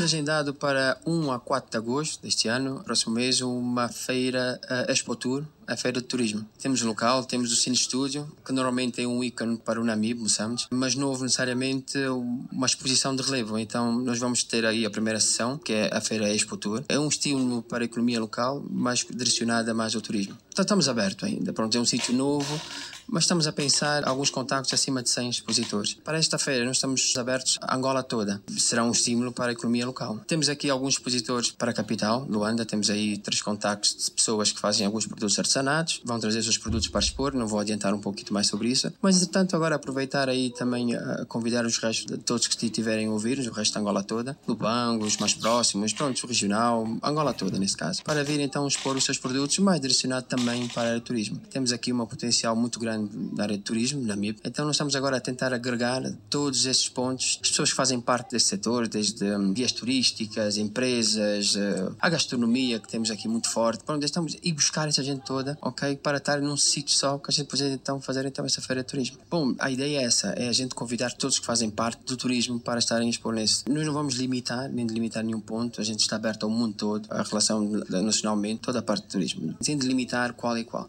agendado para 1 a 4 de agosto deste ano, próximo mês, uma feira Expo Tour, a feira de turismo. Temos o local, temos o Cine Studio, que normalmente é um ícone para o Namib, Moçambique, mas não houve necessariamente uma exposição de relevo. Então nós vamos ter aí a primeira sessão, que é a feira Expo Tour. É um estímulo para a economia local, mais direcionada mais ao turismo. Então estamos abertos ainda. Pronto, é um sítio novo, mas estamos a pensar alguns contactos acima de 100 expositores. Para esta feira nós estamos abertos a Angola toda. Será um estímulo para a economia local. Temos aqui alguns expositores para a capital, Luanda. Temos aí 3 contactos de pessoas que fazem alguns produtos artesanados. Vão trazer os seus produtos para expor. Não vou adiantar um pouquinho mais sobre isso. Mas, entretanto, agora aproveitar aí também a convidar os restos de todos que estiverem a ouvir, o resto da Angola toda, Lubango, os mais próximos, pronto, o regional, Angola toda nesse caso, para vir então expor os seus produtos, mais direcionado também para a área de turismo. Temos aqui um potencial muito grande da área de turismo, na MIB. Então nós estamos agora a tentar agregar todos esses pontos, as pessoas que fazem parte desse setor, desde guias turísticas, empresas, a gastronomia que temos aqui muito forte. Pronto, estamos a ir buscar essa gente toda, ok, para estar num sítio só, que a gente pode então fazer então essa feira de turismo. Bom, a ideia é essa, é a gente convidar todos que fazem parte do turismo para estarem a expor nesse. Nós não vamos limitar, nem delimitar nenhum ponto, a gente está aberto ao mundo todo, a relação nacionalmente, toda a parte do turismo, sem delimitar qual é qual.